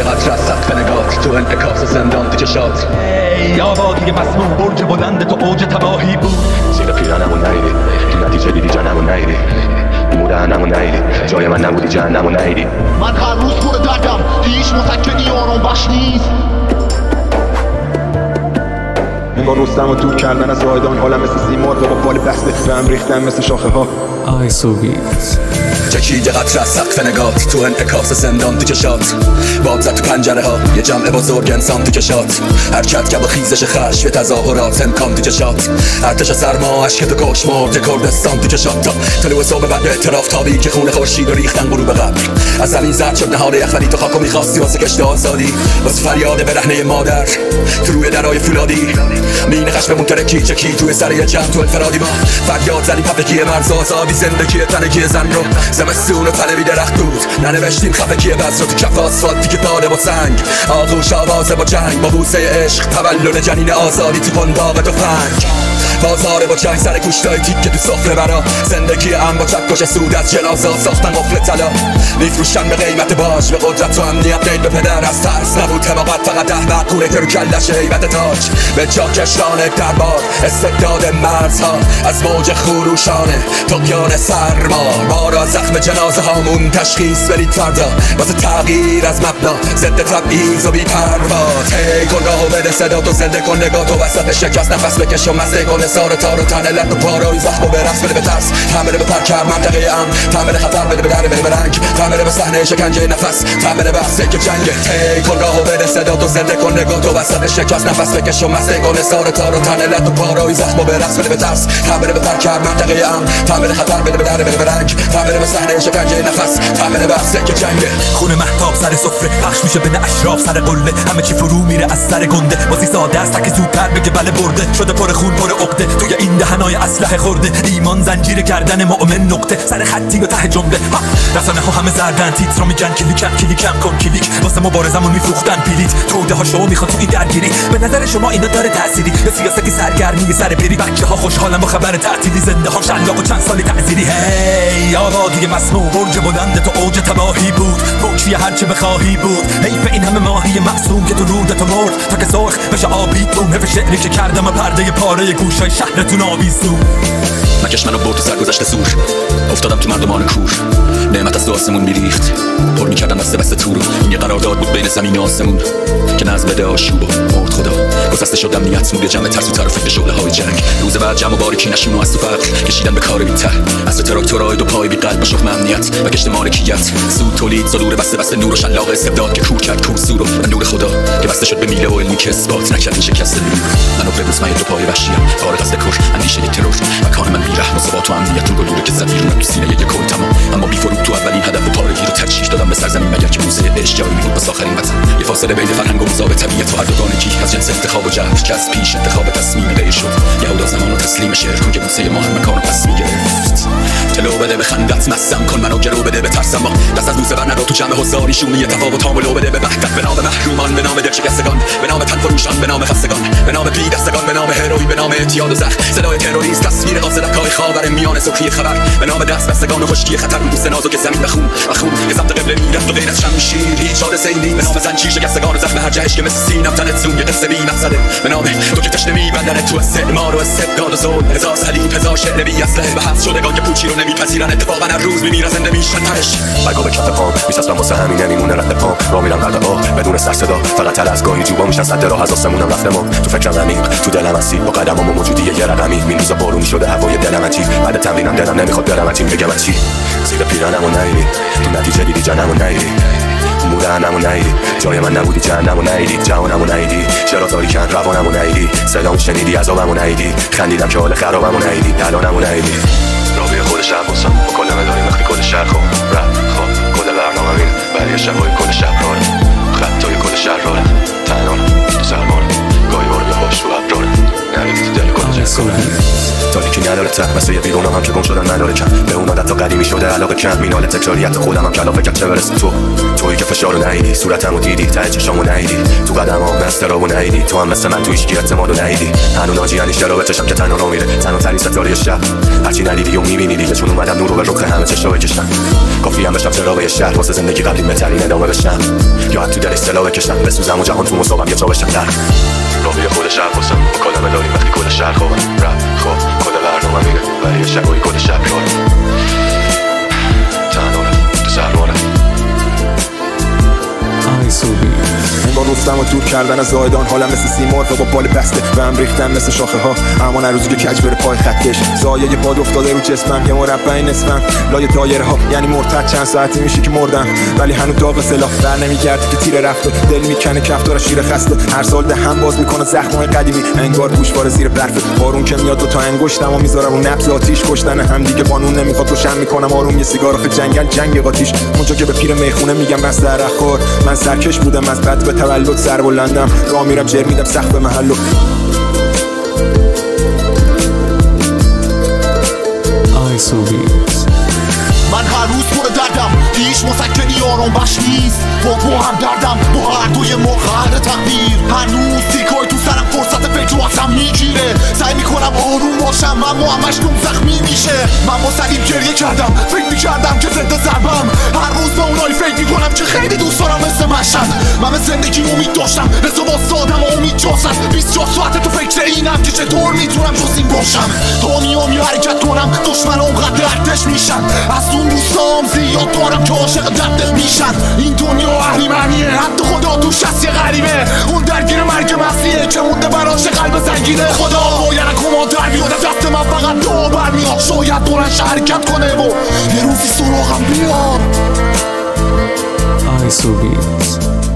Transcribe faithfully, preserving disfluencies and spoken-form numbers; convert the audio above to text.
چقدر از سقف نگات تو انعکاس زندان تو چشات. ای آبادی مسموم برج بلند تو اوج تباهی بود. زیر پیرنمون نیدی تو نتیجه دیدی جهنمون نیدی مودنمون نیدی جای من نبودی جهنمون نیدی. من هر روز پر دردم هیچ مسکنی آرام بخش نیست. انگار رستم و دور کردن از زاهدان حالم مثل سیمرغ با بال بسته به هم ریختن مثل شاخه ها. آی سوگیت چکیده قطر از سقف نگات تو انعکاس زندان تو چشات. باد زد تو پنجره ها یه جمع بزرگ انسان تو چشات. حرکت که با خیزش خشم تظاهرات امکان تو چشات. ارتش سرما عشق تو کش مرد کردستان تو چشات. تا طلوع صبح بعد اعتراف تابی که خون خورشید و ریختن غروب قبر. از زمین زرد شد نهاد یخوری تو خاکو میخواستی واسه کشت آزادی. واسه فریاد برهنه مادر تو روی درای فولادی. مین خشممون ترکی چکی توی سر یه جمع تو انفرادی. ما فریاد زنی پفکی مرز آزادی زندگی تنگی زن رو. زمستون و طلبی درخت بود ننوشتیم خفگی بز رو تو کف آسفالتی که داده با سنگ. آغوش آوازه با جنگ با بوسه عشق تولد جنین آزادی تو قنداق تفنگ. بازار با جنگ سر گوشتای تیکه تو سفره برا. زندگی ام با چکش سود از جنازات ساختن قفل طلا. میفروشن به قیمت باج به قدرت و امنیت قید به پدر. از ترس نبود حماقت فقط احمق کوره که رو کلش هیبت تاج. به جاکشان دربار استبداد مرزها از موج خروشانه طغیان سرما. ما را زخم جنازه هامون تشخیص برید فردا واسه تغییر از مبنا ضد تبعیض و بی‌پروا. هی کن راهو بده صدا تو زنده کن نگاه تو وسط شکست نفس بکش و مزه کن سار تار و تنه لط و پاروی زخم و برقص بده به ترس. تعمله به پرکر منطقه ام تعمله خطر بده به در بده به رنگ. تعمله به صحنه شکنجه نفس تعمله بحثه که جنگه. هی کن راهو بده صدا تو زنده کن نگاه تو وسط شکست نفس بکش و مزه کن سار تار و تنه لط و پاروی زخم و برقص بده به ترس. تعمله به پرکر منطقه ام تعمله خطر بده به در بده به رنگ. تعمله به صحنه شکنجه نفس تعمله بحثه که جنگه. خون مهتاب سر سفره پخش میشه بین اشراف سر قله. همه چی فرو میره از سر گنده بازی ساده است که زودتر بگه بله برده. شده پر خون پر عقده توی این دهنای اسلحه خورده. ایمان زنجیر گردن مؤمن نقطه سر خطی و ته جمله. رسانه ها همه زردن تیتر میگن کلیکم کلیکم کن کلیک. واسه مبارزمون میفروختن بلیت توده ها شما میخواد تو این درگیری. به نظر شما اینا داره تأثیری یا سیاستی سرگرمی سر بری؟ بچه ها خوشحالن با خبر تعطیلی زنده ها شلاق و چند سالی تعزیری. هی آبادی مسموم برج بلند تو اوج تباهی بود. پوچی هرچه بخواهی بود. حیف این همه ماهی معصوم که تو رودتو مرد تا که سرخ بشه آبیتون. حیف شعری که کردم و پرده پاره گوشای شهرتون آویزون. مکش منو برد تو سرگذشت سور افتادم تو مردمان کور. نعمت از دو آسمون میریخت پر میکردم دست بسته تو رو. این یه قرارداد بود بین زمین و آسمون که نظم بده آشوب و مرد خدا. گسسته شدم نیت نور جمع ترس و تر و فکر شعله های جنگ. روز بعد جمع و باریکی نشون و از تو فقر کشیدن به کار بی‌ته. از تو تراکتورهای دو پای بی قلب با شخم امنیت و کشت مالکیت. سود تولید زدور بسته بسته نور و شلاق استبداد که کور کرد کور سور و نور خدا که بسته شد به میله و علمی که اثبات نکرد این شکست نور. منو ببوس من دو پای وحشیم فارغ از دکور اندیشه ترور. مکان من بی‌رحم و ثبات و امنیت رو گلوله که زد بیرون تو سینه یک کل تمام. اما بی فروغ تو اولین هدف و پارگی رو ترجیح دادم به سرزمین مگر که موزه عشق جایی بود واسه آخرین وطن. یه فاصله بین فرهنگ و مذاب طبیعت و هر دوگانگی از جنس انتخاب و جهل که از پیش انتخاب تصمیم غیر شد. یهودا زمان و تسلیم شعر کن که بوسه ما هر مکان رو پس میگرفت. تلو بده به خندت مستم کن منو گرو بده به ترسم. با دست از بوسه بر ندار تو جمع هزاری شونی تفاوت هامو لو بده به وحدت. به نام محرومان به نام دلشکستگان به نام تن فروشان به نام خستگان به نام بی دستگان به نام هروی به نام اعتیاد و زخم. صدای تروریست تصویر قاصدکای خاور میان سرخی خبر به نام دست بستگان و خشکی خطر. بوسه نازک زمین و خون و خون که سمت قبله میرفت و غیر از شمشیر هیچ حادثه ای نیست. به نام زنجیر شکستگان و زخم هر جهش که مثل سینم تنت زون یه قصه بی مقصده. به نام تو که تشنه میبندن تو استعمار و استبداد و ظلم. هزار صلیب هزار شعر بی اسلحه به حبس شدگان که پوچی رو نمیپذیرن. اتفاقا هر روز میمیرن زنده میشن ترش. برگا به کف پام میسستم واسه همین نمیمونه رد پام. راه میرم قرد آب بدون سر صدا فقط تل از گاهی جوبا میشن صد راه از آسمونم رفتم تو فکرم عمیق تو دلم هستی با قدمام و موجودی یه رقمی. این روزا بارونی شده هوای دلم عجیب بعد تمرینم دلم نمیخواد برم چی بگم چی. زیر پیرنمو نیدی تو نتیجه دیدی جهنمو نیدی مودنمو نیدی جای من نبودی جهنمو نیدی جهانمو نیدی چرا تاریکن روانمو نیدی صدامو شنیدی عذابمو نیدی خندیدم که حال خرابمو نیدی الانمو نیدی. رابطه خود شب واسم با کل مداریم وقتی کل شهر خواب رد خواب کل برنامه این برای شبای کل شب راره خطای کل شهر راره تنانم تو سرماره گاهی بارو بهاش رو ابراره نریدی تو دل کل جنگ تاریکی نداره ته مثل یه بیرونم هم که گم شدن نداره کم به اون عادت تا قدیمی شده علاقه کم مینال تکراریت خودم هم کلافه کرد چه برسه تو تویی که فشارو نیدی صورتمو دیدی ته چشامو نیدی تو قدمام استرابو نیدی تو هم مثل من تو هیچ کی اعتمادو نیدی هنو ناجی انیش درو بچشم که تنها رو میره تنها ترین ستاره شب هرچی ندیدی و میبینی دیگه چون اومدم نورو به رخ همه چشا بکشم کافی هم بشم چراغ شهر واسه زندگی قبلی بهترین ادامه بشم یا تو دل اصطلاح بکشم بسوزم و جهان تو مسابم یه جا بشم در راهی خود شهر خواستم با کلمه داریم وقتی کل شهر خوابم رپ خواب کل برنامه میره برای یه شبایی کل شهر کارم تنهانه تو سرمانه آیسوبی انگار رفتم و دور کردن از زایدان حالم مثل سیمرغ و با بال بسته و هم ریختم مثل شاخه ها اما نه روزی که کج بره پای خطش زایه باد افتاده رو جسمم یه مربع نصفم لای دایره ها یعنی مرتد چند ساعتی میشه که مردم ولی هنوز داغ سلاح بر نمیگرده که تیر رفته دل میکنه کفتار شیر خسته هر سال ده هم باز میکنه زخمای قدیمی انگار گوشواره زیر برف بارون که میاد دو تا انگشتم و میذارم رو نبض آتیش کشتن هم دیگه قانون نمیخواد روشن میکنم آروم یه سیگار آخه جنگل جنگ قاتیش اونجا که به پیر میخونه میگم بس درخور من سرکش بودم از بد به تولد سر بلندم راه میرم جر میدم سخت به محلو آیسوبی من هر روز پر دردم هیچ مسکنی آرام بخش نیست با با هم دردم با هر دوی مقهر تقدیر هنوز تیکای تو سرم فرصت فکر رو ازم میگیره سعی میکنم آروم باشم اما همش دوم زخمی میشه من با سلیم گریه کردم فکر میکردم که زنده ضربم هر روز با اونایی فکر میکنم که خیلی دوست دارم مثل مشهد من به زندگی امید داشتم رضا باستادم و امید جاسد بیست و چهار ساعت تو فکر اینم که چطور میتونم جز این باشم تا میام حرکت کنم دشمن اونقدر ارتش میشن از اون دوستام زیاد دارم که عاشق درد میشن این دنیا اهریمنیه حتی خدا توش هست یه غریبه اون درگیر مرگ مسیحه که مونده براش قلب سنگینه خدا باید کمان در بیاد دست من فقط دو برمیاد شاید دورش حرکت کنه و یه روزی سراغم بیاد آیسوبی